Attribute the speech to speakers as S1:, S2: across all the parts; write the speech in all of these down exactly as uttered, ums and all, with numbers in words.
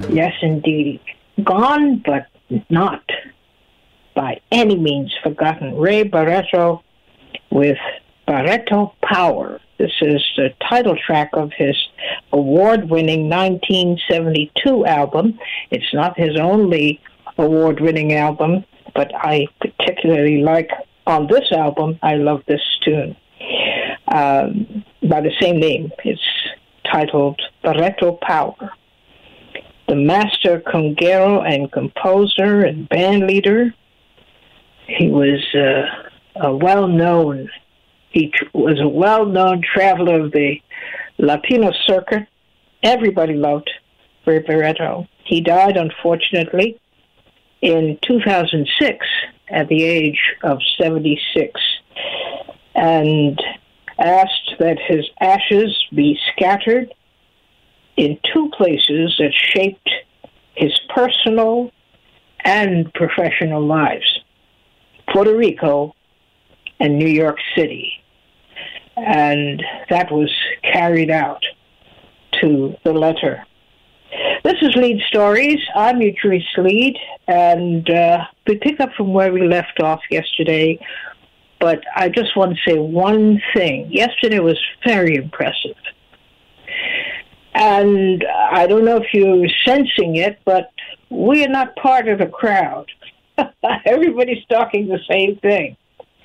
S1: Yes, indeed. Gone, but not by any means forgotten. Ray Barretto with Barretto Power. This is the title track of his award-winning nineteen seventy-two album. It's not his only award-winning album, but I particularly like, on this album, I love this tune. Um, by the same name, it's titled Barretto Power. The master conguero and composer and band leader, he was uh, a well-known, he tr- was a well-known traveler of the Latino circuit. Everybody loved Ray Barretto. He died, unfortunately, in two thousand six at the age of seventy-six, and asked that his ashes be scattered in two places that shaped his personal and professional lives, Puerto Rico and New York City. And that was carried out to the letter. This is Lead Stories. I'm Utrice Lead, and uh, we pick up from where we left off yesterday, but I just want to say one thing. Yesterday was very impressive. And I don't know if you're sensing it, but we are not part of the crowd. Everybody's talking the same thing.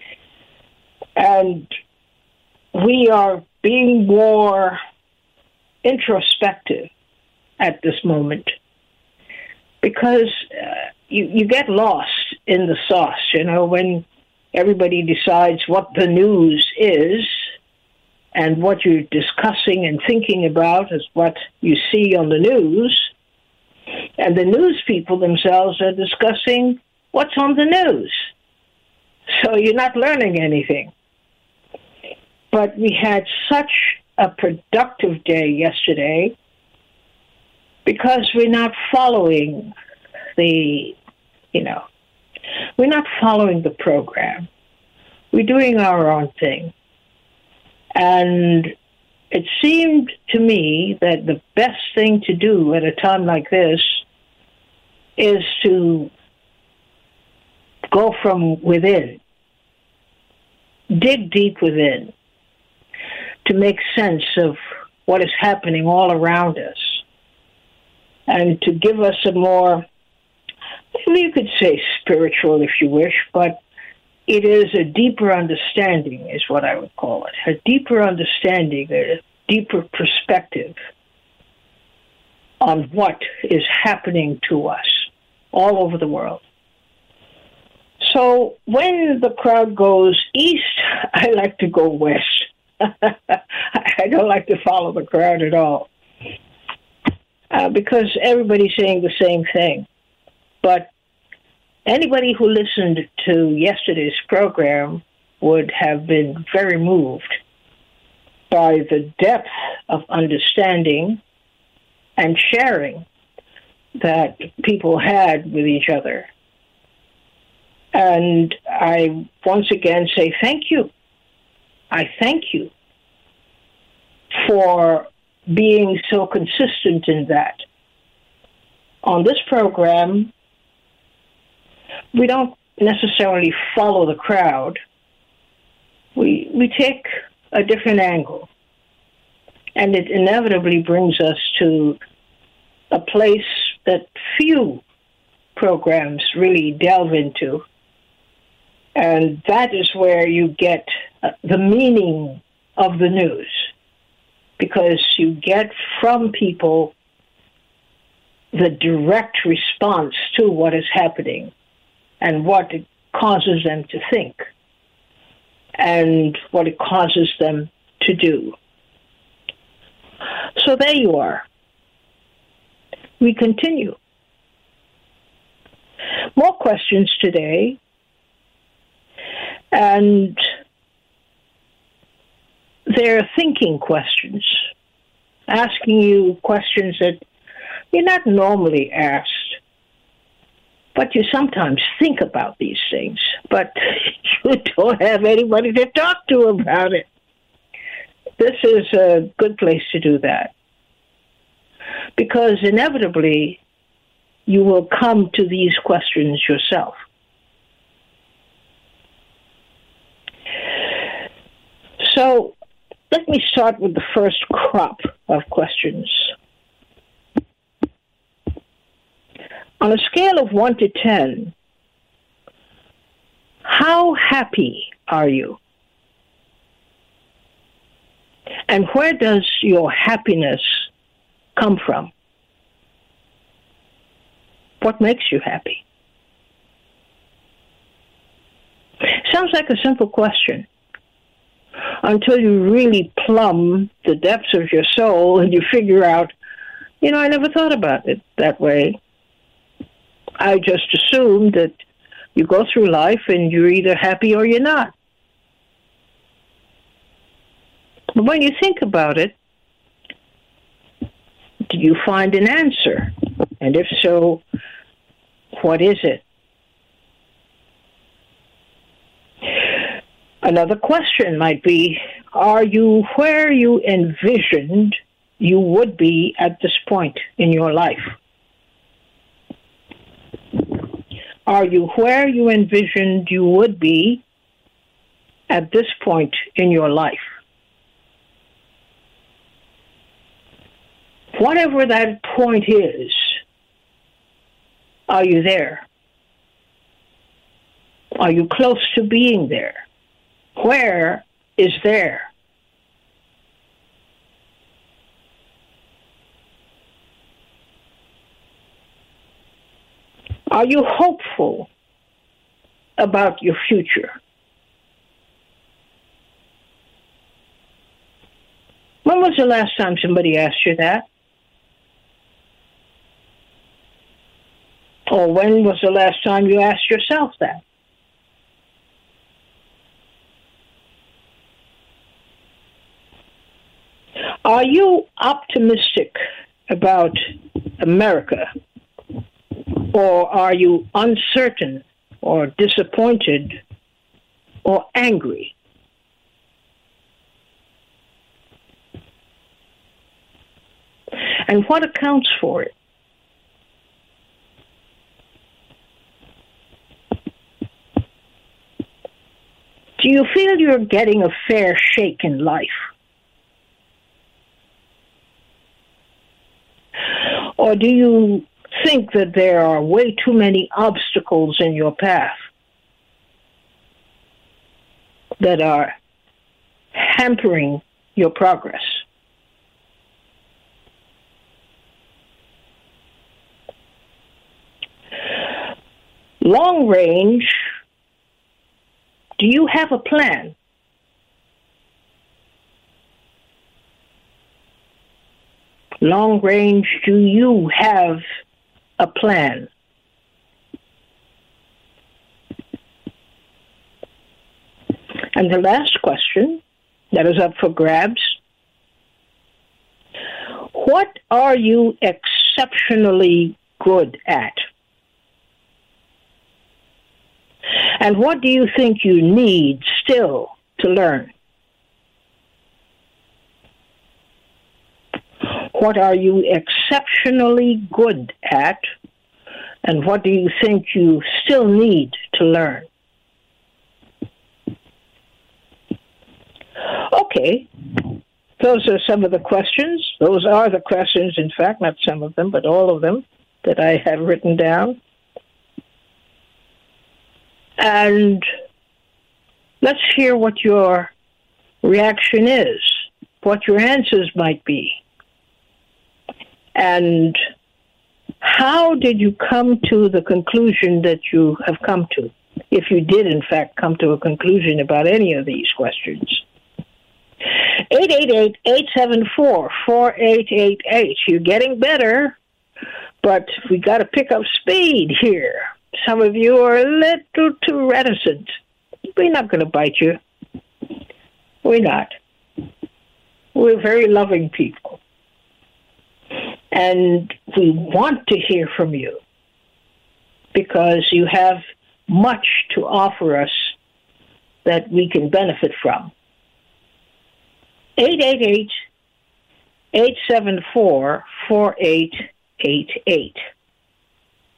S1: And we are being more introspective at this moment because uh, you, you get lost in the sauce, you know, when everybody decides what the news is, and what you're discussing and thinking about is what you see on the news. And the news people themselves are discussing what's on the news. So you're not learning anything. But we had such a productive day yesterday because we're not following the, you know, we're not following the program. We're doing our own thing. And it seemed to me that the best thing to do at a time like this is to go from within, dig deep within, to make sense of what is happening all around us, and to give us a more, you could say spiritual if you wish, but it is a deeper understanding, is what I would call it. A deeper understanding, a deeper perspective on what is happening to us all over the world. So when the crowd goes east, I like to go west. I don't like to follow the crowd at all uh, because everybody's saying the same thing. But anybody who listened to yesterday's program would have been very moved by the depth of understanding and sharing that people had with each other. And I once again say thank you. I thank you for being so consistent in that. On this program, we don't necessarily follow the crowd. We we take a different angle. And it inevitably brings us to a place that few programs really delve into. And that is where you get the meaning of the news, because you get from people the direct response to what is happening and what it causes them to think and what it causes them to do. So there you are. We continue. More questions today. And they're thinking questions, asking you questions that you're not normally asked, but you sometimes think about these things, but you don't have anybody to talk to about it. This is a good place to do that, because inevitably you will come to these questions yourself. So let me start with the first crop of questions. On a scale of one to ten, how happy are you? And where does your happiness come from? What makes you happy? Sounds like a simple question until you really plumb the depths of your soul and you figure out, you know, I never thought about it that way. I just assumed that you go through life and you're either happy or you're not. But when you think about it, do you find an answer? And if so, what is it? Another question might be, are you where you envisioned you would be at this point in your life? Are you where you envisioned you would be at this point in your life? Whatever that point is, are you there? Are you close to being there? Where is there? Are you hopeful about your future? When was the last time somebody asked you that? Or when was the last time you asked yourself that? Are you optimistic about America? Or are you uncertain or disappointed or angry? And what accounts for it? Do you feel you're getting a fair shake in life? Or do you think that there are way too many obstacles in your path that are hampering your progress? Long range, do you have a plan? Long range, do you have a plan? And the last question that is up for grabs, what are you exceptionally good at? And what do you think you need still to learn? What are you exceptionally good at? And what do you think you still need to learn? Okay, those are some of the questions. Those are the questions, in fact, not some of them, but all of them that I have written down. And let's hear what your reaction is, what your answers might be. And how did you come to the conclusion that you have come to, if you did, in fact, come to a conclusion about any of these questions? eight eight eight, eight seven four, four eight eight eight. You're getting better, but we got to pick up speed here. Some of you are a little too reticent. We're not going to bite you. We're not. We're very loving people. And we want to hear from you because you have much to offer us that we can benefit from. eight eight eight, eight seven four, four eight eight eight.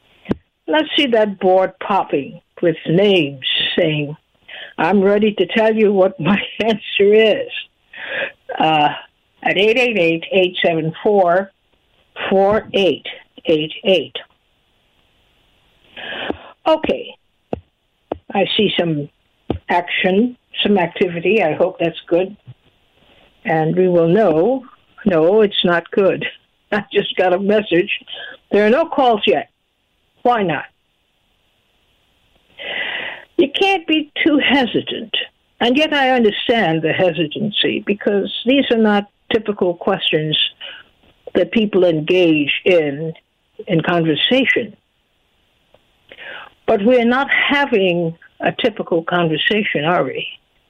S1: let's see that board popping with names saying, I'm ready to tell you what my answer is. Uh, at eight eight eight, eight seven four, four eight eight eight. Okay. I see some action, some activity. I hope that's good. And we will know, no, it's not good. I just got a message. There are no calls yet. Why not? You can't be too hesitant. And yet I understand the hesitancy because these are not typical questions that people engage in in conversation. But we're not having a typical conversation, are we?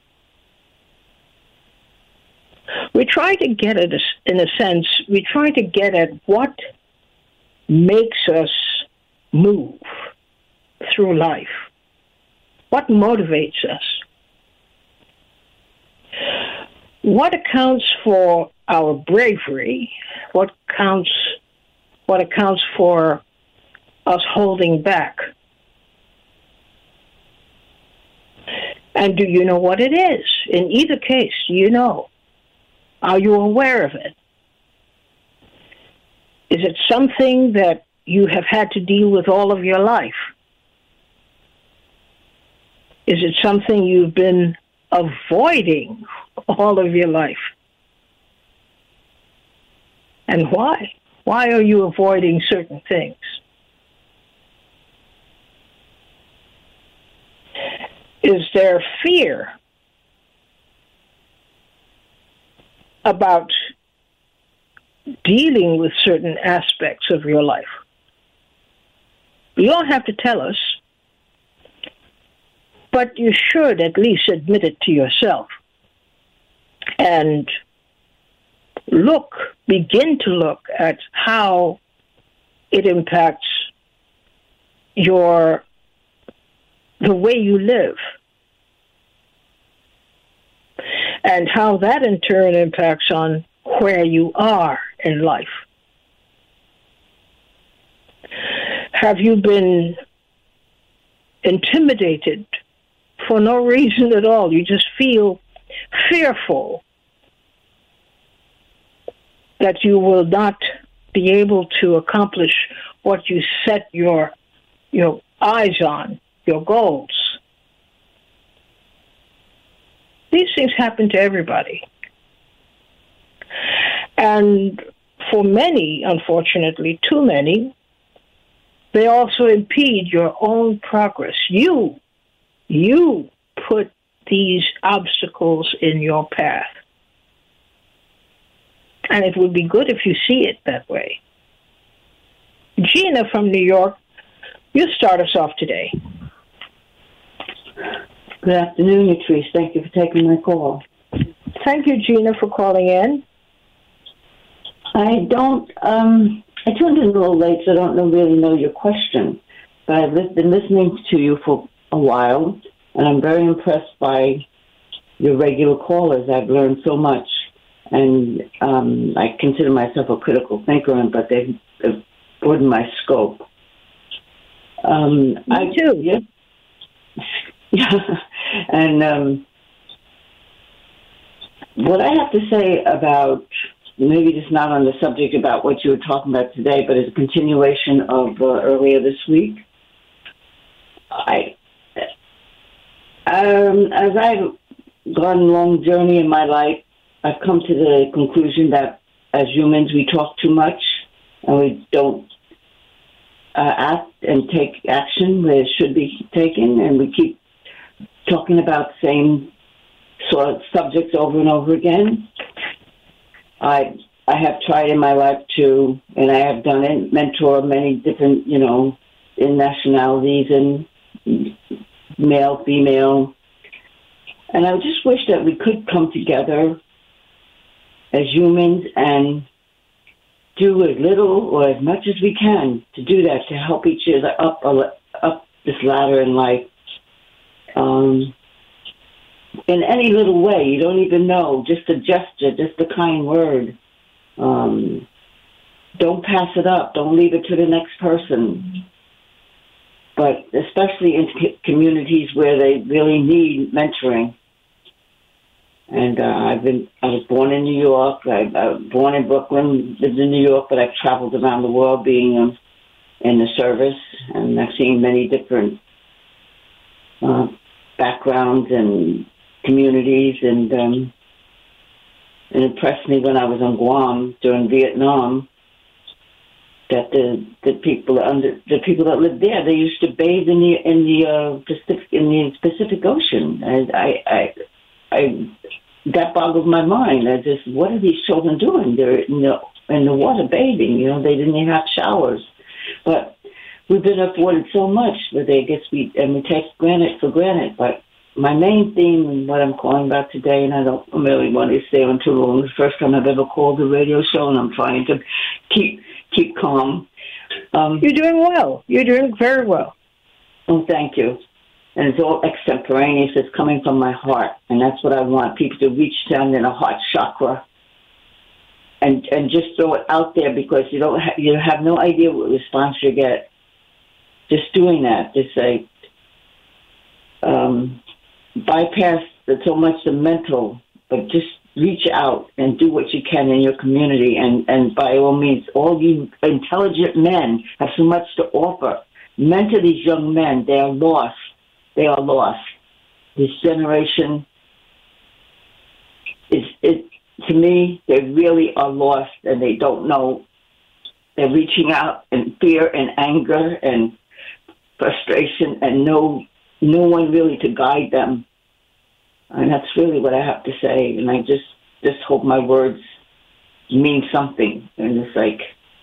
S1: We try to get at, in a sense, we try to get at what makes us move through life. What motivates us? What accounts for our bravery? What counts? What accounts for us holding back? And do you know what it is? In either case, do you know? Are you aware of it? Is it something that you have had to deal with all of your life? Is it something you've been avoiding all of your life? And why? Why are you avoiding certain things? Is there fear about dealing with certain aspects of your life? You don't have to tell us, but you should at least admit it to yourself and look, begin to look at how it impacts your the way you live, and how that in turn impacts on where you are in life. Have you been intimidated for no reason at all? You just feel fearful that you will not be able to accomplish what you set your your eyes on, your goals. These things happen to everybody. And for many, unfortunately, too many, they also impede your own progress. You, you put these obstacles in your path. And it would be good if you see it that way. Gina from New York, you start us off today.
S2: Good afternoon, Yatrice. Thank you for taking my call.
S1: Thank you, Gina, for calling in.
S2: I don't, um, I tuned in a little late, so I don't know, really know your question. But I've li- been listening to you for a while, and I'm very impressed by your regular callers. I've learned so much, and um, I consider myself a critical thinker, but they've, they've broadened my scope. Um,
S1: Me
S2: I,
S1: too.
S2: Yeah. Yeah. And um, what I have to say about, maybe just not on the subject about what you were talking about today, but as a continuation of uh, earlier this week, I, um, as I've gone a long journey in my life, I've come to the conclusion that as humans we talk too much and we don't uh, act and take action where it should be taken, and we keep talking about the same sort of subjects over and over again. I I have tried in my life to, and I have done it, mentor many different, you know, in nationalities and male, female. And I just wish that we could come together as humans and do as little or as much as we can to do that, to help each other up up this ladder in life. Um, in any little way, you don't even know, just a gesture, just a kind word. Um, don't pass it up. Don't leave it to the next person. but especially in communities where they really need mentoring. And uh, I've been, I was born in New York. I, I was born in Brooklyn, lived in New York, but I've traveled around the world being um, in the service, and I've seen many different uh, backgrounds and communities, and um, it impressed me when I was on Guam during Vietnam that the the people under the people that lived there, they used to bathe in the in the uh, Pacific in the Pacific Ocean, and I I. I that boggled my mind. I just, what are these children doing? They're in the, in the water bathing. You know, they didn't even have showers. But we've been afforded so much that I guess we, and we take granted for granted. But my main theme and what I'm calling about today, and I don't really want to stay on too long, it's the first time I've ever called a radio show, and I'm trying to keep keep calm. Um,
S1: You're doing well. You're doing very well.
S2: Oh, thank you. And it's all extemporaneous. It's coming from my heart. And that's what I want, people to reach down in a heart chakra and and just throw it out there, because you don't ha- you have no idea what response you get. Just doing that, just say, um, bypass the, so much the mental, but just reach out and do what you can in your community. And, and by all means, all you intelligent men have so much to offer. Mentor these young men. They are lost. They are lost. This generation is, it, to me, they really are lost, and they don't know. They're reaching out in fear and anger and frustration, and no, no one really to guide them. And that's really what I have to say. And I just, just hope my words mean something. And it's like,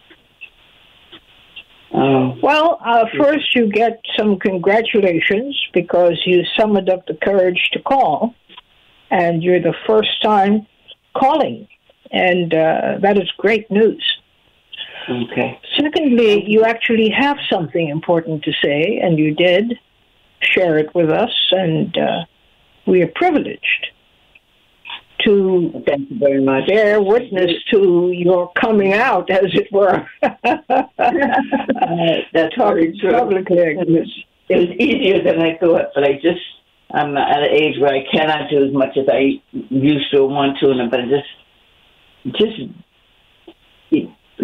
S2: Um,
S1: well, uh, first you get some congratulations because you summoned up the courage to call, and you're the first time calling, and uh, that is great news.
S2: Okay.
S1: Secondly, you actually have something important to say, and you did share it with us, and uh, we are privileged to
S2: Thank you very much.
S1: bear witness to your coming out, as it were.
S2: uh, that's very true.
S1: Publicly.
S2: It was, it was easier than I thought, but I just, I'm at an age where I cannot do as much as I used to want to, but I just, just, it,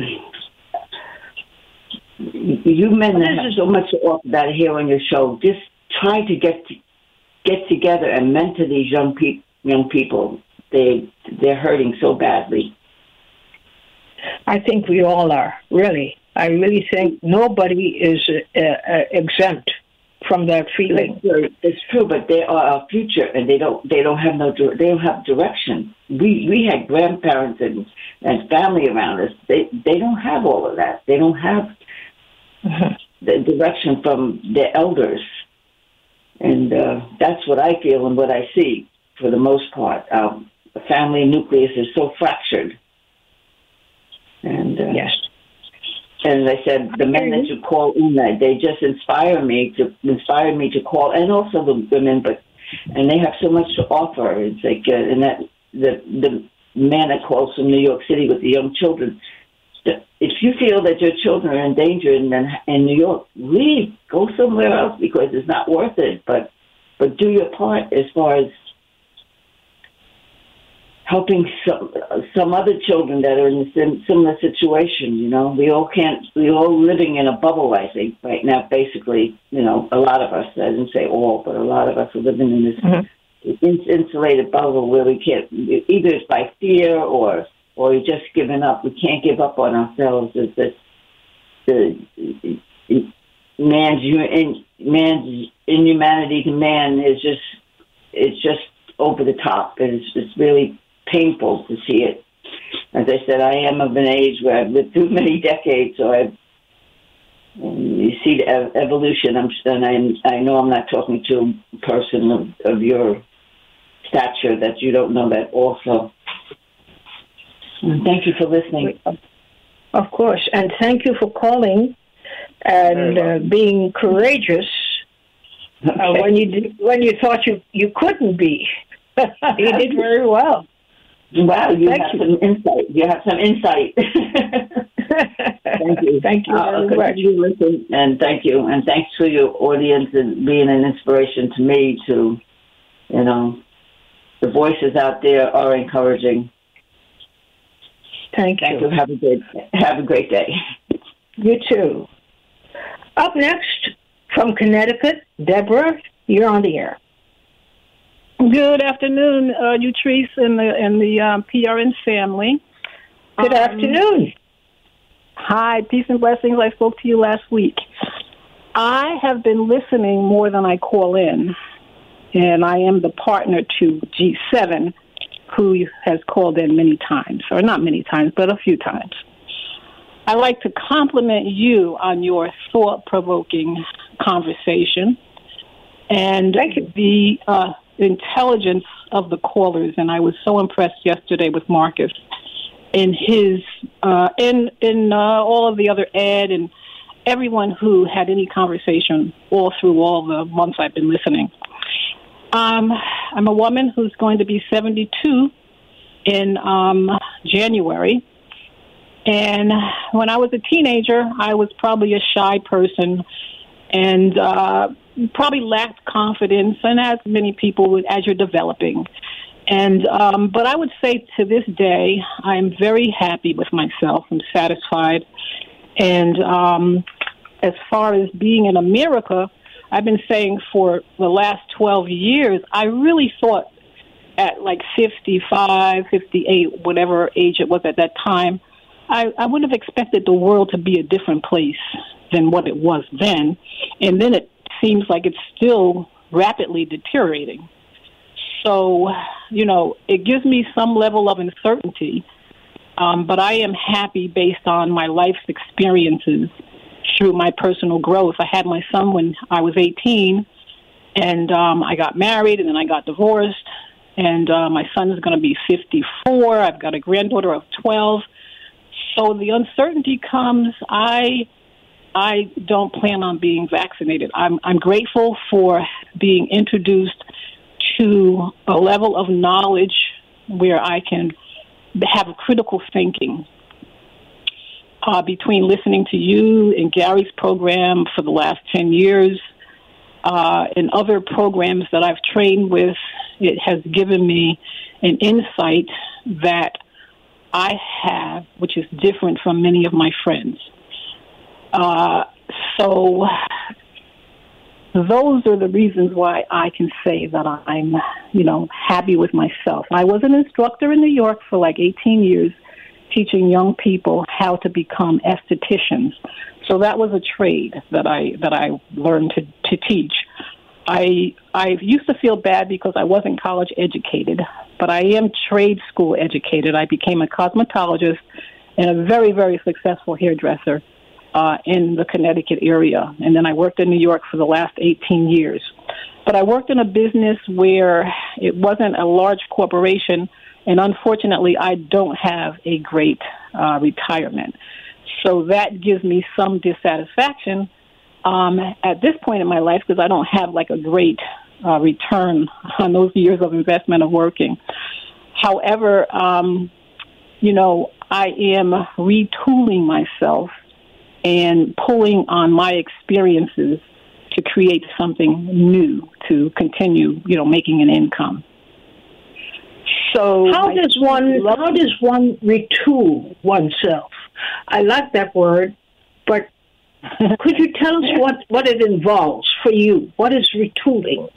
S2: you men that have so much to offer that here on your show, just try to get to, get together and mentor these young people. Young people. They, they're hurting so badly.
S1: I think we all are, really. I really think nobody is uh, uh, exempt from that feeling.
S2: It's true, but they are our future, and they don't. They don't have no. They don't have direction. We we had grandparents and, and family around us. They they don't have all of that. They don't have mm-hmm. the direction from their elders, and uh, that's what I feel and what I see for the most part. Um, the family nucleus is so fractured, and uh,
S1: yes.
S2: And as I said, the men that you call in, they just inspire me to inspire me to call, and also the women. But and they have so much to offer. It's like uh, and that the the man that calls from New York City with the young children. If you feel that your children are in danger in in New York, leave, go somewhere else because it's not worth it. But but do your part as far as helping some some other children that are in a sim, similar situation. You know, we all can't. We all living in a bubble. I think right now, basically, you know, a lot of us. I didn't say all, but a lot of us are living in this mm-hmm. ins- insulated bubble where we can't. Either it's by fear or or we're just giving up. We can't give up on ourselves. It's this the man's in man's inhumanity to man is just it's just over the top. It's it's really painful to see it. As I said, I am of an age where I've lived through many decades, so I've, you see the ev- evolution. I'm, and I, I know I'm not talking to a person of, of your stature that you don't know that also. And thank you for listening.
S1: Of course, and thank you for calling and uh, being courageous okay. uh, when you did, when you thought you, you couldn't be. You did very well.
S2: Wow, you
S1: Thank
S2: have
S1: you.
S2: some insight. You have some insight. Thank you.
S1: Thank you
S2: I'll
S1: very much.
S2: continue to listen, and thank you. And thanks for your audience and being an inspiration to me to, you know, the voices out there are encouraging.
S1: Thank,
S2: Thank
S1: you.
S2: you. Have a great, have a great day.
S1: You too. Up next, from Connecticut, Deborah, you're on the air.
S3: Good afternoon, uh, Utrice and the and the um, P R N family.
S1: Good
S3: um,
S1: afternoon.
S3: Hi, peace and blessings. I spoke to you last week. I have been listening more than I call in, and I am the partner to G seven, who has called in many times, or not many times, but a few times. I like to compliment you on your thought-provoking conversation and the uh, intelligence of the callers. And I was so impressed yesterday with Marcus in his, uh, in in uh, all of the other Ed and everyone who had any conversation all through all the months I've been listening. Um, I'm a woman who's going to be seventy-two in um, January. And when I was a teenager, I was probably a shy person and uh, probably lacked confidence, and as many people would as you're developing. And um, but I would say to this day, I'm very happy with myself. I'm satisfied. And um, as far as being in America, I've been saying for the last twelve years, I really thought at like fifty-five, fifty-eight, whatever age it was at that time, I, I would have expected the world to be a different place than what it was then. And then it seems like it's still rapidly deteriorating. So, you know, it gives me some level of uncertainty, um, but I am happy based on my life's experiences through my personal growth. I had my son when I was eighteen, and um, I got married, and then I got divorced, and uh, my son is going to be fifty-four. I've got a granddaughter of twelve. So the uncertainty comes. I I don't plan on being vaccinated. I'm I'm grateful for being introduced to a level of knowledge where I can have critical thinking. Uh, between listening to you and Gary's program for the last ten years uh, and other programs that I've trained with, it has given me an insight that I have, which is different from many of my friends. Uh, so those are the reasons why I can say that I'm, you know, happy with myself. I was an instructor in New York for like eighteen years, teaching young people how to become estheticians. So that was a trade that I that I learned to, to teach. I I used to feel bad because I wasn't college educated, but I am trade school educated. I became a cosmetologist and a very, very successful hairdresser uh, in the Connecticut area. And then I worked in New York for the last eighteen years. But I worked in a business where it wasn't a large corporation, and unfortunately, I don't have a great uh, retirement. So that gives me some dissatisfaction um, at this point in my life because I don't have like a great uh, return on those years of investment of working. However, um, you know, I am retooling myself and pulling on my experiences to create something new to continue, you know, making an income. So
S1: how does one how does one retool oneself? I like that word, but could you tell us what, what it involves for you? What is retooling?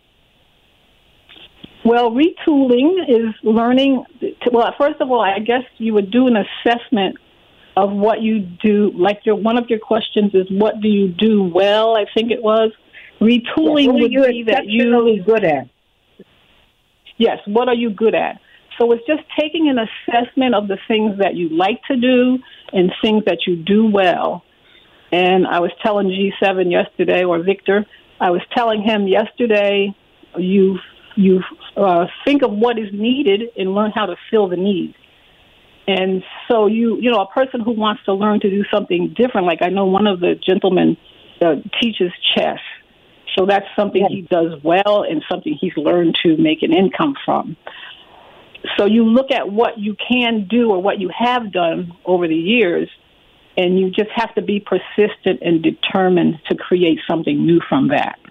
S3: Well, retooling is learning. To, well, first of all, I guess you would do an assessment of what you do. Like your one of your questions is, what do you do well? I think it was retooling
S1: yeah,
S3: would
S1: you're
S3: be that you
S1: exceptionally good at.
S3: Yes, what are you good at? So it's just taking an assessment of the things that you like to do and things that you do well. And I was telling G seven yesterday, or Victor, I was telling him yesterday, you you uh, think of what is needed and learn how to fill the need. And so you you know, a person who wants to learn to do something different, like I know one of the gentlemen uh, teaches chess. So that's something he does well and something he's learned to make an income from. So you look at what you can do or what you have done over the years, and you just have to be persistent and determined to create something new from that.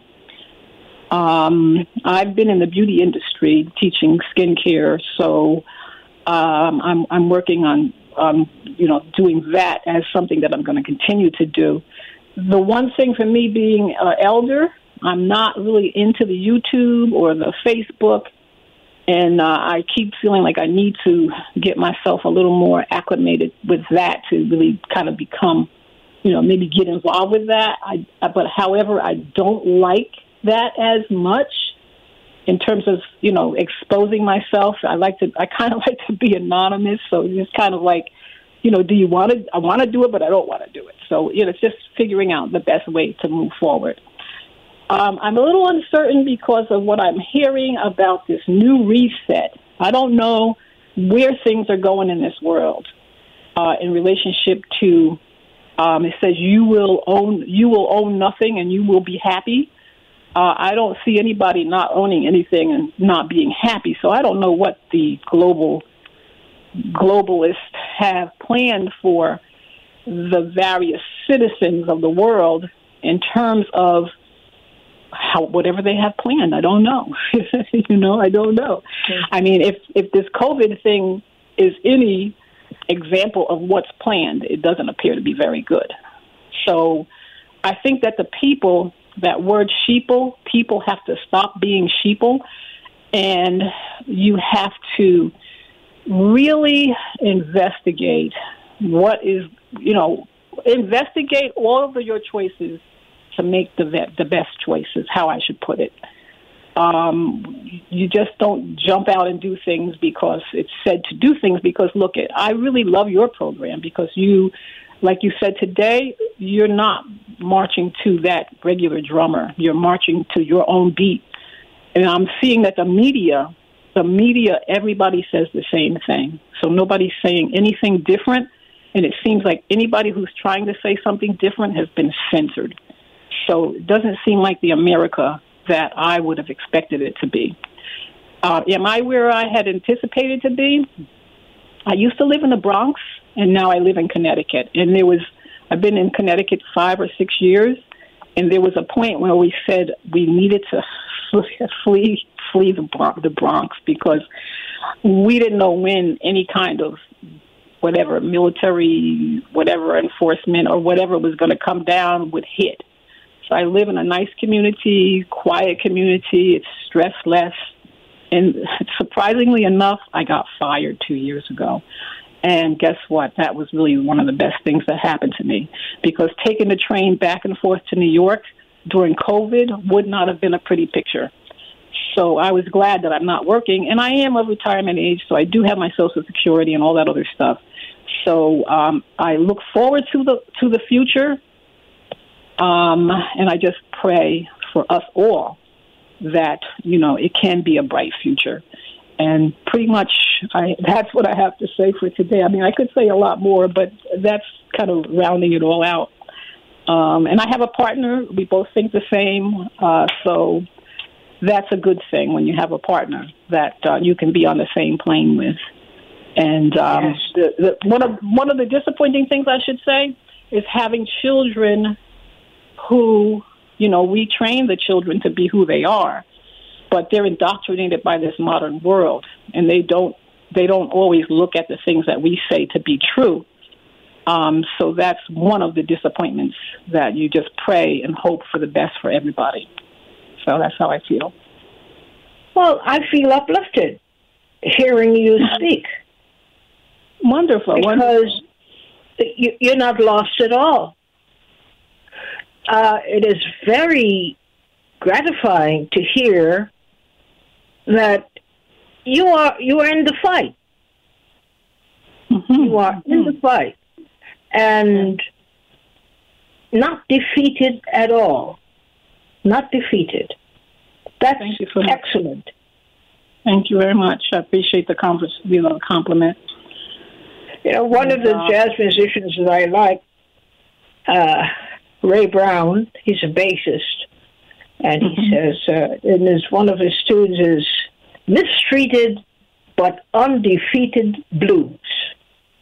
S3: Um, I've been in the beauty industry teaching skincare, so um, I'm, I'm working on, um, you know, doing that as something that I'm going to continue to do. The one thing for me being an elder, I'm not really into the YouTube or the Facebook, and uh, I keep feeling like I need to get myself a little more acclimated with that to really kind of become, you know, maybe get involved with that. I, but however, I don't like that as much in terms of, you know, exposing myself. I like to, I kind of like to be anonymous. So it's just kind of like, you know, do you want to, I want to do it, but I don't want to do it. So, you know, it's just figuring out the best way to move forward. Um, I'm a little uncertain because of what I'm hearing about this new reset. I don't know where things are going in this world uh, in relationship to, um, it says you will own, you will own nothing and you will be happy. Uh, I don't see anybody not owning anything and not being happy. So I don't know what the global globalists have planned for the various citizens of the world in terms of how whatever they have planned. I don't know. you know, I don't know. Mm-hmm. I mean, if if this COVID thing is any example of what's planned, it doesn't appear to be very good. So I think that the people, that word sheeple, people have to stop being sheeple, and you have to really investigate what is, you know, investigate all of your choices to make the the best choices, how I should put it. Um, you just don't jump out and do things because it's said to do things, because, look, it, I really love your program because you, like you said today, you're not marching to that regular drummer. You're marching to your own beat. And I'm seeing that the media, the media, everybody says the same thing. So nobody's saying anything different. And it seems like anybody who's trying to say something different has been censored. So it doesn't seem like the America that I would have expected it to be. Uh, am I where I had anticipated to be? I used to live in the Bronx, and now I live in Connecticut. And there was, I've been in Connecticut five or six years, and there was a point where we said we needed to flee, flee the Bronx, the Bronx because we didn't know when any kind of whatever military, whatever enforcement or whatever was going to come down would hit. So I live in a nice community, quiet community. It's stress less. And surprisingly enough, I got fired two years ago. And guess what? That was really one of the best things that happened to me, because taking the train back and forth to New York during COVID would not have been a pretty picture. So I was glad that I'm not working. And I am of retirement age, so I do have my Social Security and all that other stuff. So um, I look forward to the to the future. Um, and I just pray for us all that, you know, it can be a bright future. And pretty much I, that's what I have to say for today. I mean, I could say a lot more, but that's kind of rounding it all out. Um, and I have a partner. We both think the same. Uh, so that's a good thing when you have a partner that uh, you can be on the same plane with. And um, yes. the, the, one of one of the disappointing things I should say is having children who, you know, we train the children to be who they are, but they're indoctrinated by this modern world, and they don't they don't always look at the things that we say to be true. Um, so that's one of the disappointments, that you just pray and hope for the best for everybody. So that's how I feel.
S1: Well, I feel uplifted hearing you speak.
S3: Wonderful.
S1: Because
S3: wonderful.
S1: You, you're not lost at all. Uh, it is very gratifying to hear that you are you are in the fight.
S3: Mm-hmm.
S1: You are in the fight, and not defeated at all. Not defeated. That's
S3: Thank you so much.
S1: Excellent.
S3: Thank you very much. I appreciate the converse, you know, the compliment.
S1: You know, one and, of the uh, jazz musicians that I like, uh, Ray Brown, he's a bassist, and he mm-hmm. says, uh, and his, one of his tunes is mistreated but undefeated blues.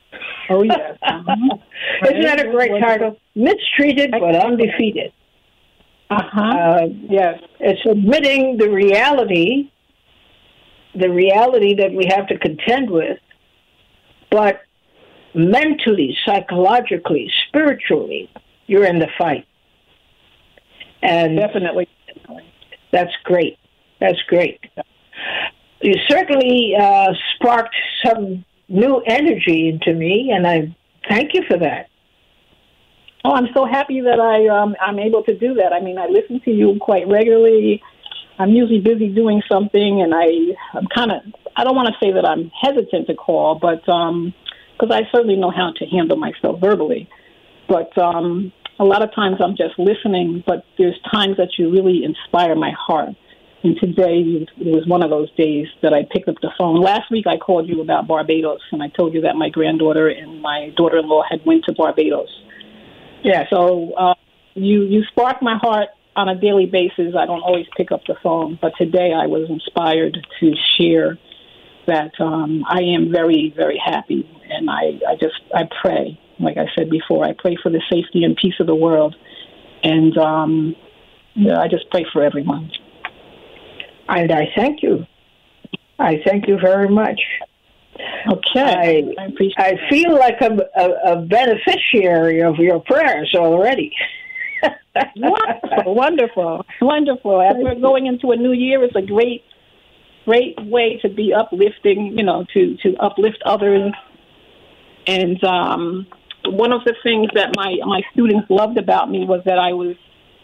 S3: Oh, yes. Uh-huh.
S1: Isn't that a great title? Mistreated but undefeated.
S3: Uh-huh.
S1: Uh,
S3: yes.
S1: It's admitting the reality, the reality that we have to contend with, but mentally, psychologically, spiritually, you're in the fight. And
S3: definitely.
S1: That's great. That's great. You certainly uh, sparked some new energy into me, and I thank you for that.
S3: Oh, I'm so happy that I, um, I'm able to do that. I mean, I listen to you quite regularly. I'm usually busy doing something, and I, I'm kind of, I don't want to say that I'm hesitant to call, but because um, I certainly know how to handle myself verbally. But um, a lot of times I'm just listening, but there's times that you really inspire my heart. And today it was one of those days that I picked up the phone. Last week I called you about Barbados, and I told you that my granddaughter and my daughter-in-law had went to Barbados. Yeah, so uh, you, you spark my heart on a daily basis. I don't always pick up the phone, but today I was inspired to share that um, I am very, very happy. And I, I just, I pray, like I said before, I pray for the safety and peace of the world. And um, yeah, I just pray for everyone.
S1: And I thank you. I thank you very much.
S3: Okay.
S1: I,
S3: I, appreciate
S1: I feel like I'm a, a beneficiary of your prayers already.
S3: Wonderful, wonderful, wonderful. As we're going into a new year, it's a great, great way to be uplifting, you know, to, to uplift others. And um, one of the things that my, my students loved about me was that I was,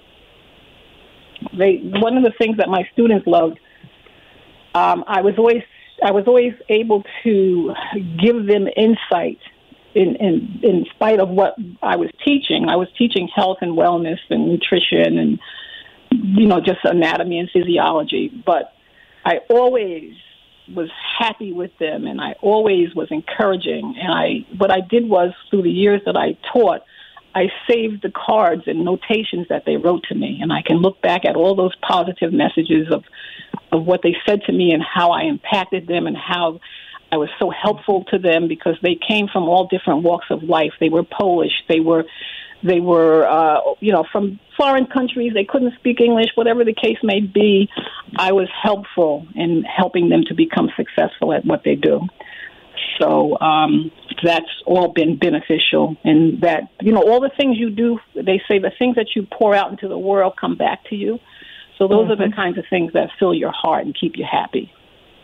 S3: they, one of the things that my students loved, um, I was always, I was always able to give them insight in, in, in spite of what I was teaching. I was teaching health and wellness and nutrition and, you know, just anatomy and physiology. But I always was happy with them, and I always was encouraging. And I, what I did was, through the years that I taught, I saved the cards and notations that they wrote to me, and I can look back at all those positive messages of, of what they said to me and how I impacted them and how I was so helpful to them, because they came from all different walks of life. They were Polish. They were, they were, uh, you know, from foreign countries. They couldn't speak English, whatever the case may be. I was helpful in helping them to become successful at what they do. So um, that's all been beneficial, and that, you know, all the things you do, they say the things that you pour out into the world come back to you. So those mm-hmm. are the kinds of things that fill your heart and keep you happy.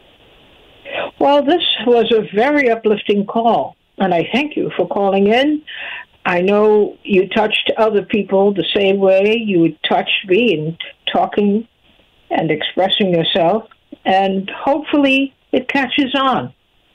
S1: Well, this was a very uplifting call, and I thank you for calling in. I know you touched other people the same way you touched me in talking and expressing yourself, and hopefully it catches on.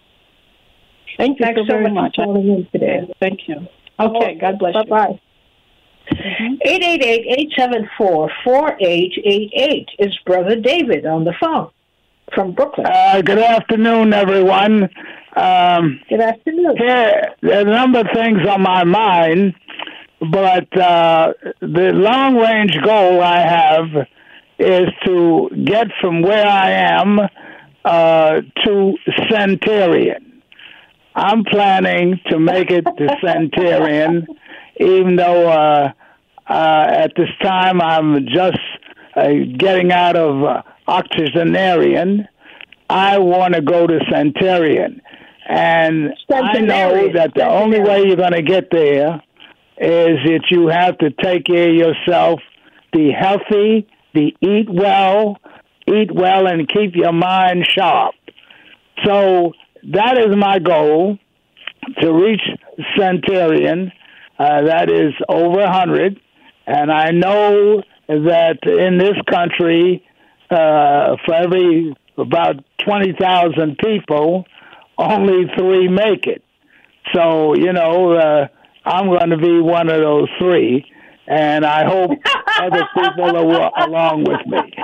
S3: Thank you
S1: Thanks
S3: so
S1: so
S3: very
S1: much
S3: much
S1: for calling in today.
S3: Thank you. Okay, God bless you.
S1: Bye-bye. eight eight eight, eight seven four, four eight eight eight is Brother David on the phone from Brooklyn.
S4: Uh, good afternoon, everyone. Um,
S1: good afternoon.
S4: Yeah, there are a number of things on my mind, but uh, the long-range goal I have is to get from where I am uh, to Centurion. I'm planning to make it to Centurion, even though uh, uh, at this time I'm just uh, getting out of uh, octogenarian. I want to go to Centurion. And I know that the only way you're going to get there is that you have to take care of yourself, be healthy, be eat well, eat well, and keep your mind sharp. So that is my goal, to reach Centurion. Uh, that is over one hundred. And I know that in this country, uh, for every about twenty thousand people, only three make it. So, you know, uh, I'm going to be one of those three, and I hope other people are along with me.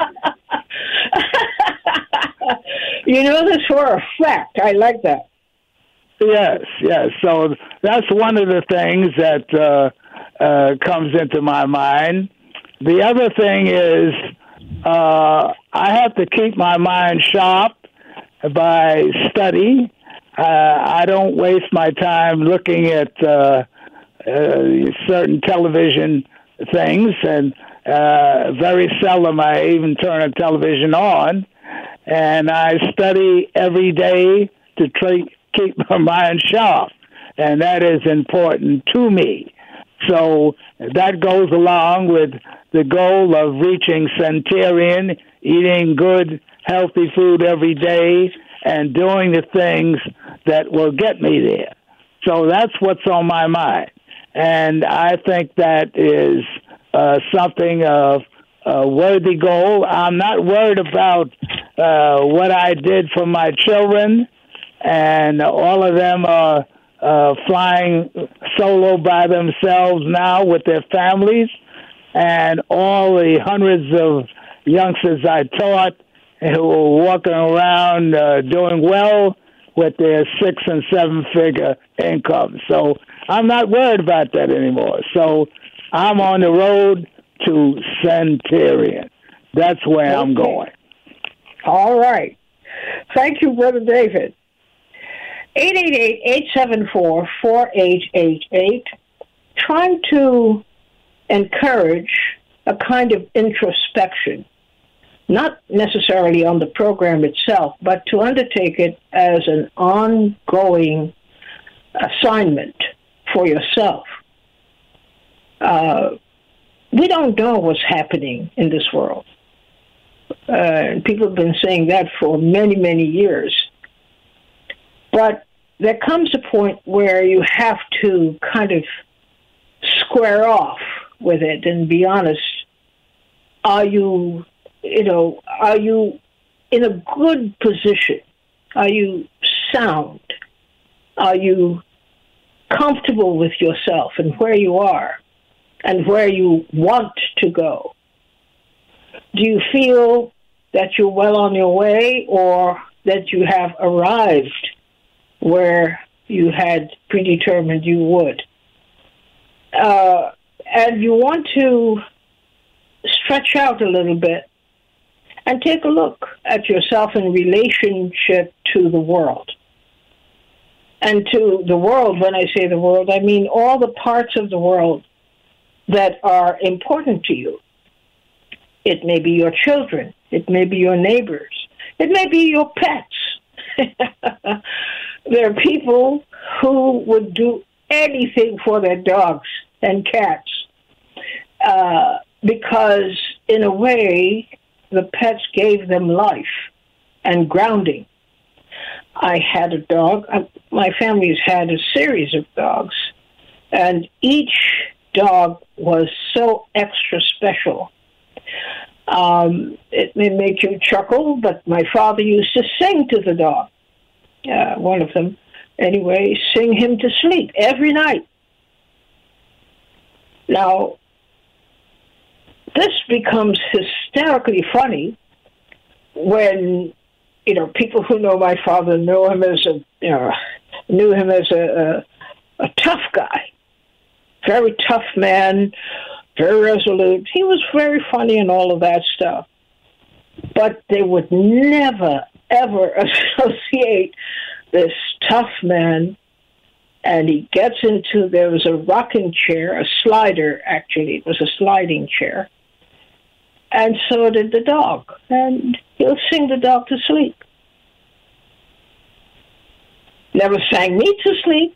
S1: You know this for a fact. I like that.
S4: Yes, yes. So that's one of the things that uh, uh, comes into my mind. The other thing is uh, I have to keep my mind sharp by study. uh, I don't waste my time looking at uh, uh, certain television things, and uh, very seldom I even turn a television on. And I study every day to try, keep my mind sharp, and that is important to me. So that goes along with the goal of reaching centenarian, eating good, healthy food every day, and doing the things that will get me there. So that's what's on my mind. And I think that is uh, something of a worthy goal. I'm not worried about uh, what I did for my children, and all of them are uh, flying solo by themselves now with their families, and all the hundreds of youngsters I taught who are walking around uh, doing well with their six and seven figure income. So I'm not worried about that anymore. So I'm on the road to centenarian. That's where okay. I'm going.
S1: All right. Thank you, Brother David. eight eight eight, eight seven four, four eight eight eight. Trying to encourage a kind of introspection, not necessarily on the program itself, but to undertake it as an ongoing assignment for yourself. Uh, we don't know what's happening in this world. Uh, people have been saying that for many, many years. But there comes a point where you have to kind of square off with it and be honest. Are you, you know, are you in a good position? Are you sound? Are you comfortable with yourself and where you are and where you want to go? Do you feel that you're well on your way, or that you have arrived where you had predetermined you would? Uh, and you want to stretch out a little bit and take a look at yourself in relationship to the world. And to the world, when I say the world, I mean all the parts of the world that are important to you. It may be your children. It may be your neighbors. It may be your pets. There are people who would do anything for their dogs and cats uh, because, in a way, the pets gave them life and grounding. I had a dog. My family's had a series of dogs, and each dog was so extra special. Um, it may make you chuckle, but my father used to sing to the dog, uh, one of them. Anyway, sing him to sleep every night. Now, this becomes hysterically funny when, you know, people who know my father know him as a, you know, knew him as a, a, a tough guy, very tough man, very resolute. He was very funny and all of that stuff. But they would never, ever associate this tough man, and he gets into, there was a rocking chair, a slider, actually. It was a sliding chair. And so did the dog. And he'll sing the dog to sleep. Never sang me to sleep.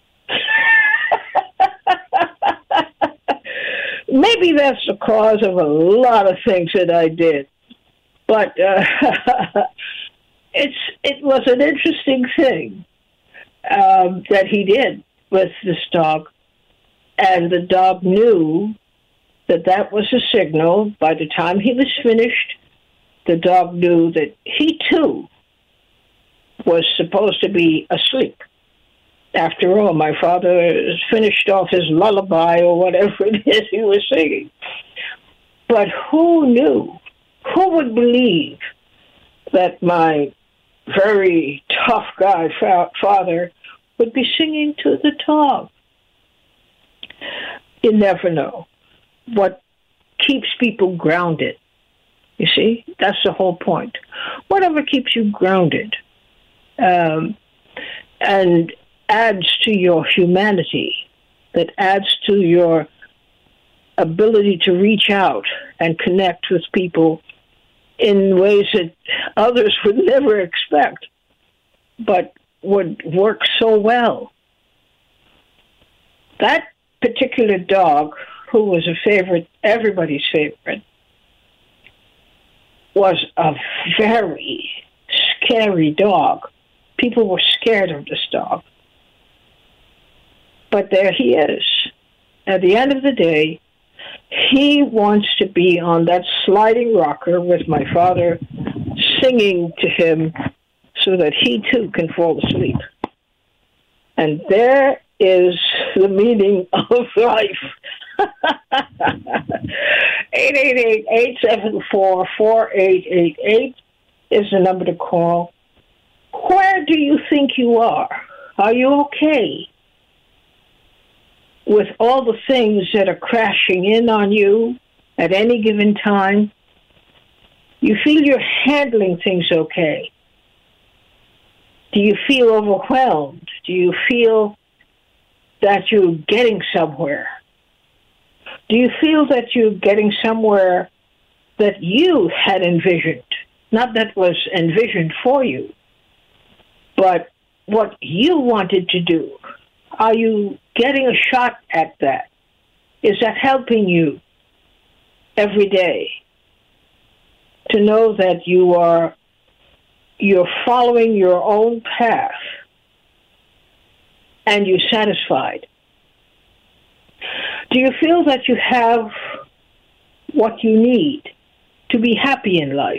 S1: Maybe that's the cause of a lot of things that I did. But uh, it's it was an interesting thing um, that he did with this dog. And the dog knew that that was a signal. By the time he was finished, the dog knew that he, too, was supposed to be asleep. After all, my father finished off his lullaby or whatever it is he was singing. But who knew, who would believe that my very tough guy fa- father would be singing to the dog? You never know. What keeps people grounded, you see? That's the whole point. Whatever keeps you grounded. Um, and adds to your humanity, that adds to your ability to reach out and connect with people in ways that others would never expect, but would work so well. That particular dog, who was a favorite, everybody's favorite, was a very scary dog. People were scared of this dog. But there he is. At the end of the day, he wants to be on that sliding rocker with my father singing to him so that he too can fall asleep. And there is the meaning of life. eight eight eight, eight seven four, four eight eight eight is the number to call. Where do you think you are? Are you okay with all the things that are crashing in on you at any given time? You feel you're handling things okay? Do you feel overwhelmed? Do you feel that you're getting somewhere? Do you feel that you're getting somewhere that you had envisioned? Not that was envisioned for you, but what you wanted to do. Are you getting a shot at that? Is that helping you every day to know that you are you're following your own path and you're satisfied? Do you feel that you have what you need to be happy in life?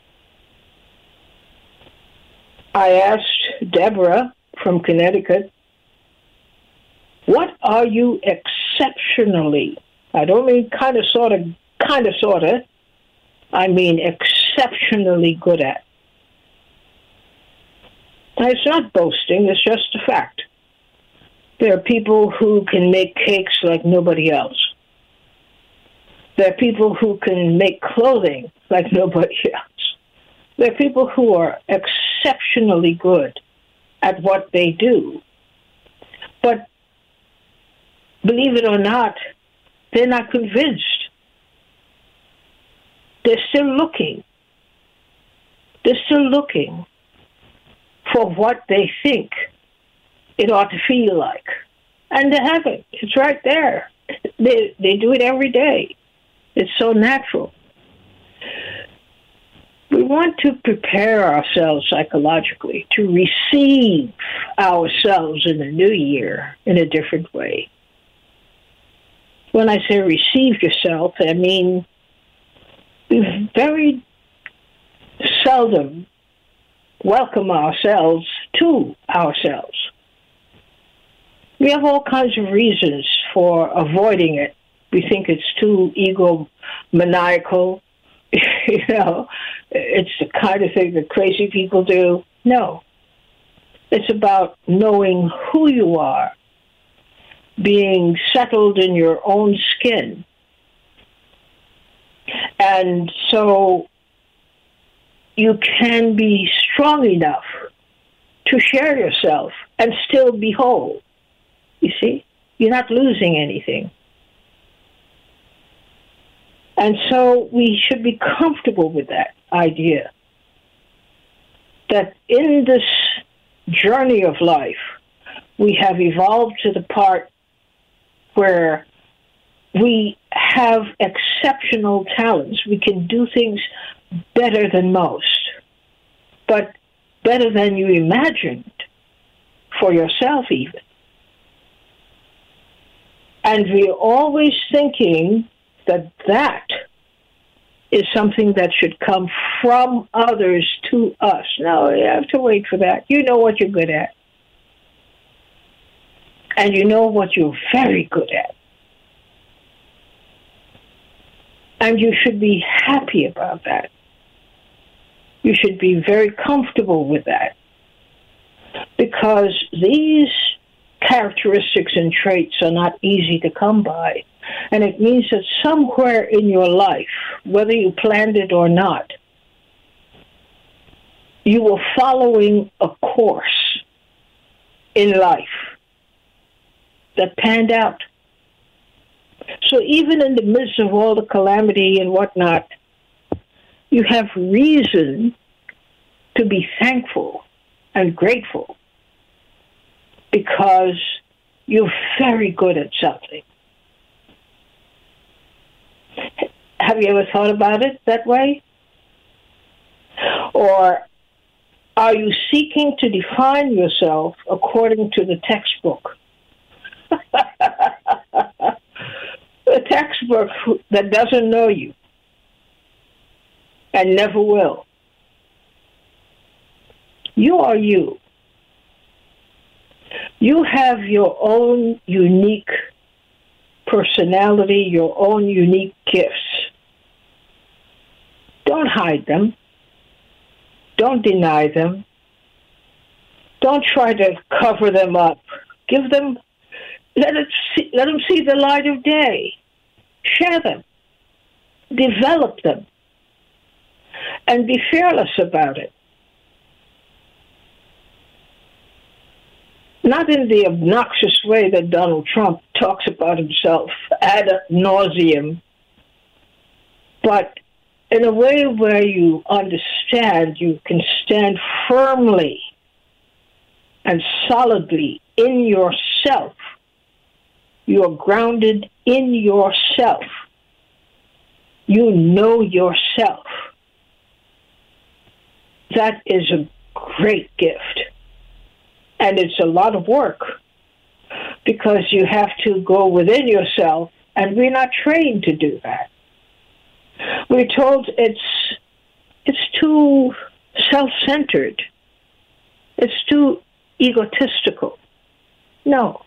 S1: I asked Deborah from Connecticut, what are you exceptionally, I don't mean kind of, sort of, kind of, sort of, I mean exceptionally good at? Now, it's not boasting, it's just a fact. There are people who can make cakes like nobody else. There are people who can make clothing like nobody else. There are people who are exceptionally good at what they do. But believe it or not, they're not convinced. They're still looking. They're still looking for what they think it ought to feel like. And they have it. It's right there. They, they do it every day. It's so natural. We want to prepare ourselves psychologically to receive ourselves in the new year in a different way. When I say receive yourself, I mean we very seldom welcome ourselves to ourselves. We have all kinds of reasons for avoiding it. We think it's too egomaniacal. You know, it's the kind of thing that crazy people do. No. It's about knowing who you are, being settled in your own skin. And so you can be strong enough to share yourself and still be whole. You see? You're not losing anything. And so we should be comfortable with that idea that in this journey of life, we have evolved to the part where we have exceptional talents. We can do things better than most, but better than you imagined for yourself even. And we're always thinking that that is something that should come from others to us. No, you have to wait for that. You know what you're good at. And you know what you're very good at. And you should be happy about that. You should be very comfortable with that. Because these characteristics and traits are not easy to come by. And it means that somewhere in your life, whether you planned it or not, you were following a course in life that panned out. So even in the midst of all the calamity and whatnot, you have reason to be thankful and grateful because you're very good at something. Have you ever thought about it that way? Or are you seeking to define yourself according to the textbook? A textbook that doesn't know you and never will. You are you. You have your own unique personality, your own unique gifts. Don't hide them. Don't deny them. Don't try to cover them up. Give them, let it see, let them see the light of day. Share them. Develop them. And be fearless about it. Not in the obnoxious way that Donald Trump talks about himself ad nauseum, but in a way where you understand you can stand firmly and solidly in yourself. You are grounded in yourself. You know yourself. That is a great gift. And it's a lot of work because you have to go within yourself, and we're not trained to do that. We're told it's it's too self-centered. It's too egotistical. No.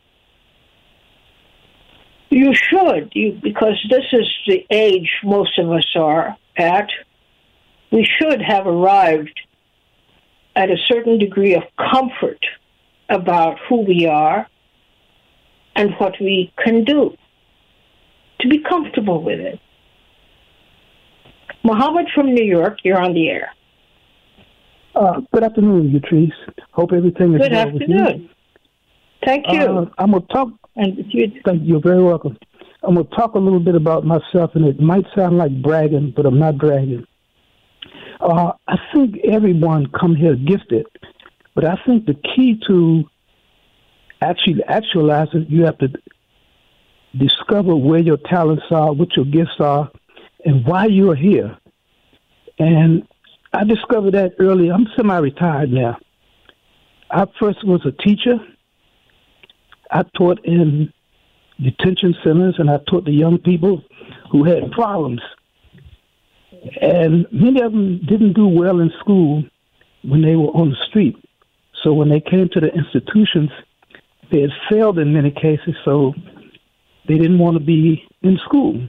S1: You should, you, because this is the age most of us are at. We should have arrived at a certain degree of comfort about who we are and what we can do, to be comfortable with it. Mohammed from New York, you're on the air.
S5: Uh, good afternoon, Yatrice. Hope everything is
S1: good
S5: well with you.
S1: Good afternoon. Thank you.
S5: Uh, I'm going to talk.
S1: And you,
S5: thank you. You're very welcome. I'm going to talk a little bit about myself, and it might sound like bragging, but I'm not bragging. Uh, I think everyone come here gifted, but I think the key to actually actualize it, you have to discover where your talents are, what your gifts are, and why you're here. And I discovered that early. I'm semi-retired now. I first was a teacher. I taught in detention centers, and I taught the young people who had problems. And many of them didn't do well in school when they were on the street. So when they came to the institutions, they had failed in many cases, so they didn't want to be in school.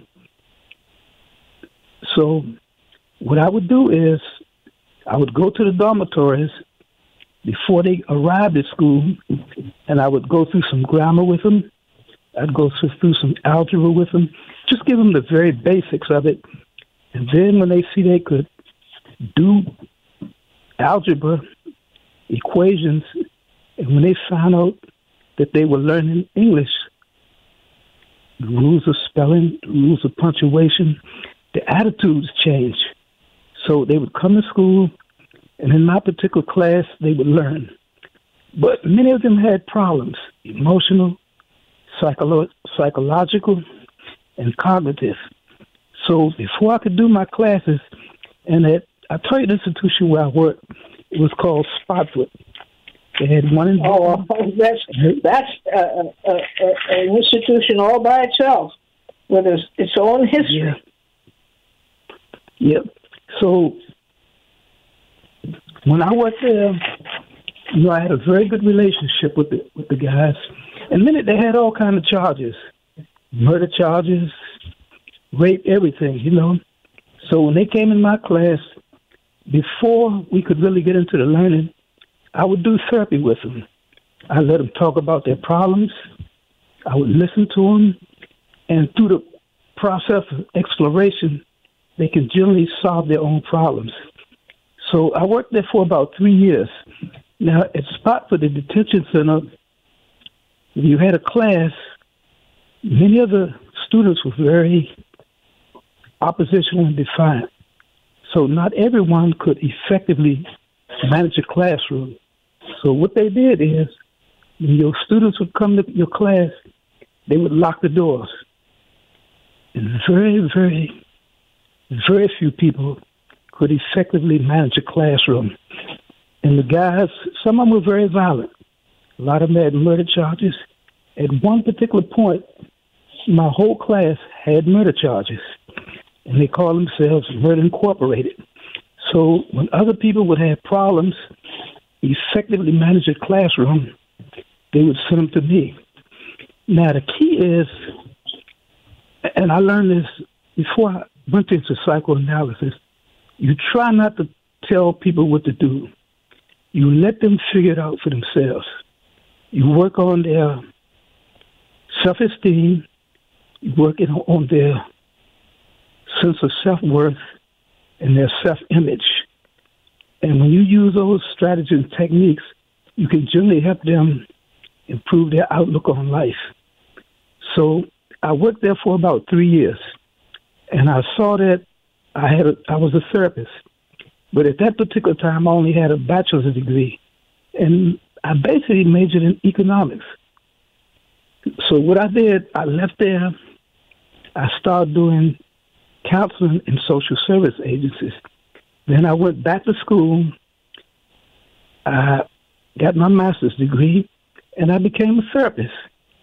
S5: So what I would do is I would go to the dormitories before they arrived at school, and I would go through some grammar with them. I'd go through some algebra with them, just give them the very basics of it. And then when they see they could do algebra, equations, and when they found out that they were learning English, the rules of spelling, the rules of punctuation, the attitudes changed. So they would come to school, and in my particular class, they would learn. But many of them had problems, emotional, psycholo- psychological, and cognitive. So before I could do my classes, and at I taught an institution where I worked, it was called Spotfoot. They had one in
S1: Oh, that's that's uh, uh, uh, an institution all by itself with its, its own history.
S5: Yeah. Yep. So when I worked there, you know, I had a very good relationship with the with the guys. And then they had all kind of charges, murder charges, rape, everything, you know. So when they came in my class, before we could really get into the learning, I would do therapy with them. I let them talk about their problems. I would listen to them. And through the process of exploration, they can generally solve their own problems. So I worked there for about three years. Now, at Spot for the detention center, when you had a class, many of the students were very oppositional and defiant. So not everyone could effectively manage a classroom. So what they did is, when your students would come to your class, they would lock the doors. And very, very, very few people could effectively manage a classroom. And the guys, some of them were very violent. A lot of them had murder charges. At one particular point, my whole class had murder charges. And they called themselves Murder Incorporated. So when other people would have problems effectively manage a classroom, they would send them to me. Now, the key is, and I learned this before I went into psychoanalysis, you try not to tell people what to do. You let them figure it out for themselves. You work on their self-esteem, you work on their sense of self-worth and their self-image. And when you use those strategies and techniques, you can generally help them improve their outlook on life. So I worked there for about three years, and I saw that I had a, I was a therapist, but at that particular time I only had a bachelor's degree, and I basically majored in economics. So what I did, I left there. I started doing counseling in social service agencies. Then I went back to school. I got my master's degree, and I became a therapist.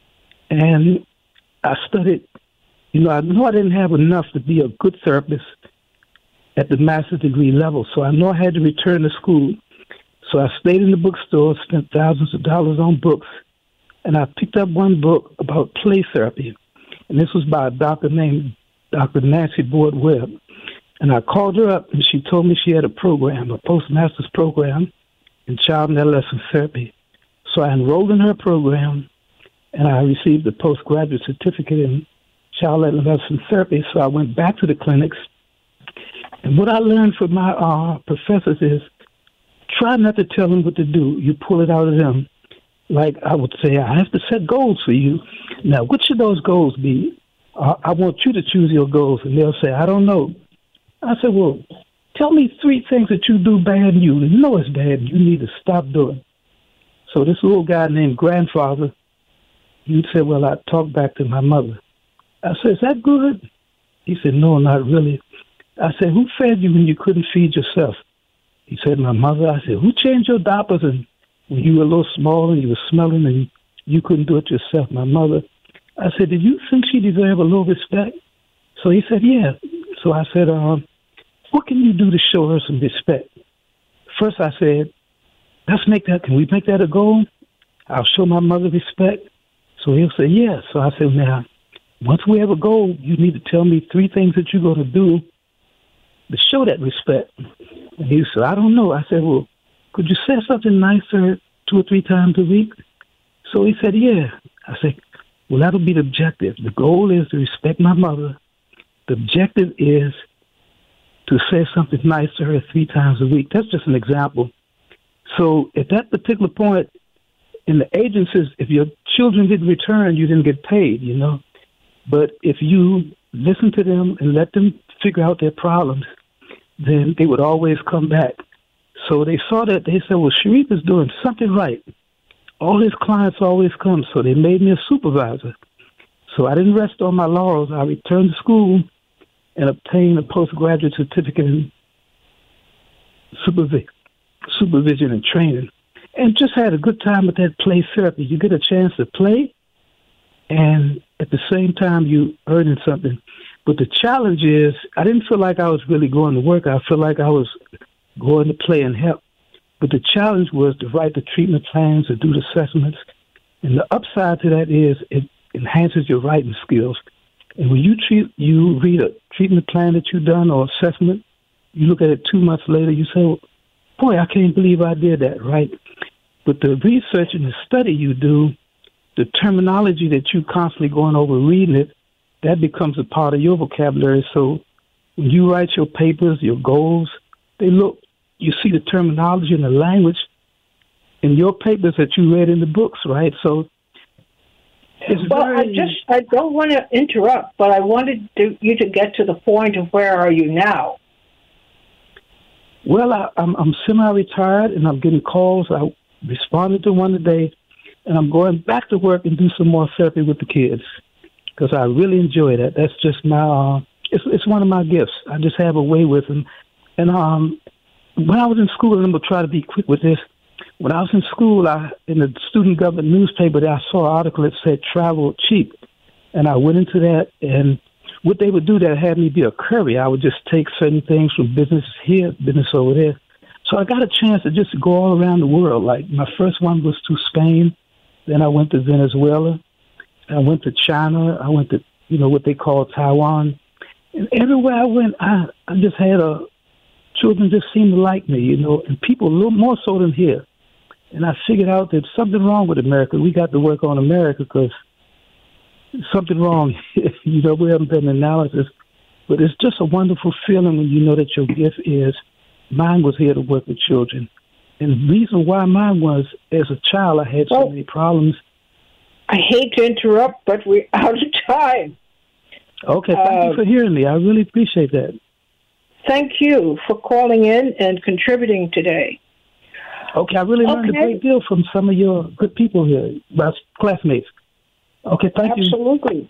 S5: And I studied, you know, I know I didn't have enough to be a good therapist at the master's degree level, so I know I had to return to school. So I stayed in the bookstore, spent thousands of dollars on books, and I picked up one book about play therapy. And this was by a doctor named Doctor Nancy Board Webb. And I called her up, and she told me she had a program, a postmaster's program in child and adolescent therapy. So I enrolled in her program, and I received a postgraduate certificate in child and adolescent therapy. So I went back to the clinics. And what I learned from my uh, professors is, try not to tell them what to do. You pull it out of them. Like I would say, I have to set goals for you. Now, what should those goals be? Uh, I want you to choose your goals. And they'll say, I don't know. I said, well, tell me three things that you do bad and you know it's bad and you need to stop doing. So this little guy named Grandfather, he'd say, well, I talk back to my mother. I said, is that good? He said, no, not really. I said, who fed you when you couldn't feed yourself? He said, my mother. I said, who changed your diapers and when you were a little small and you were smelling and you couldn't do it yourself? My mother. I said, did you think she deserved a little respect? So he said, yeah. So I said, um, what can you do to show her some respect? First I said, let's make that, can we make that a goal? I'll show my mother respect. So he'll say, yeah. So I said, now, once we have a goal, you need to tell me three things that you're going to do to show that respect. And he said, I don't know. I said, well, could you say something nicer two or three times a week? So he said, yeah. I said, well, that'll be the objective. The goal is to respect my mother. The objective is to say something nice to her three times a week. That's just an example. So at that particular point in the agencies, if your children didn't return, you didn't get paid, you know. But if you listen to them and let them figure out their problems, then they would always come back. So they saw that. They said, well, Sharif is doing something right. All his clients always come, so they made me a supervisor. So I didn't rest on my laurels. I returned to school and obtained a postgraduate certificate in supervision, supervision and training, and just had a good time with that play therapy. You get a chance to play, and at the same time, you earning something. But the challenge is, I didn't feel like I was really going to work. I felt like I was going to play and help. But the challenge was to write the treatment plans, to do the assessments. And the upside to that is it enhances your writing skills. And when you treat, you read a treatment plan that you've done or assessment, you look at it two months later, you say, well, boy, I can't believe I did that, right? But the research and the study you do, the terminology that you constantly going over reading it, that becomes a part of your vocabulary. So when you write your papers, your goals, they look, you see the terminology and the language in your papers that you read in the books, right? So It's
S1: well,
S5: very,
S1: I just, I don't want to interrupt, but I wanted to, you to get to the point of where are you now?
S5: Well, I, I'm, I'm semi-retired, and I'm getting calls. I responded to one today, and I'm going back to work and do some more therapy with the kids because I really enjoy that. That's just my, uh, it's, it's one of my gifts. I just have a way with them. And um, when I was in school, and I'm going to try to be quick with this, when I was in school, I in the student government newspaper, I saw an article that said travel cheap. And I went into that, and what they would do that had me be a courier. I would just take certain things from business here, business over there. So I got a chance to just go all around the world. Like my first one was to Spain. Then I went to Venezuela. I went to China. I went to, you know, what they call Taiwan. And everywhere I went, I, I just had a, children just seemed to like me, you know, and people a little more so than here. And I figured out that something wrong with America. We got to work on America because something wrong. You know, we haven't done an analysis. But it's just a wonderful feeling when you know that your gift is, mine was here to work with children. And the reason why mine was, as a child, I had so
S1: well,
S5: many problems.
S1: I hate to interrupt, but we're out of time.
S5: Okay, thank uh, you for hearing me. I really appreciate that.
S1: Thank you for calling in and contributing today.
S5: Okay, I really learned okay. a great deal from some of your good people here, my classmates. Okay, thank
S1: Absolutely.
S5: you.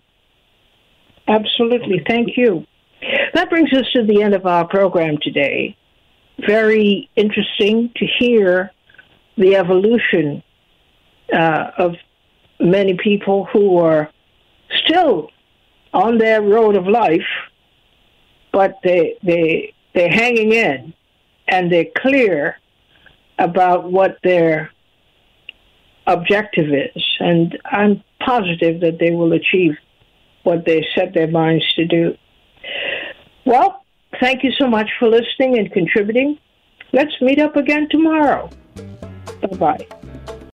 S1: Absolutely. Thank you. That brings us to the end of our program today. Very interesting to hear the evolution uh, of many people who are still on their road of life, but they, they, they're hanging in, and they're clear about what their objective is. And I'm positive that they will achieve what they set their minds to do. Well, thank you so much for listening and contributing. Let's meet up again tomorrow. Bye-bye.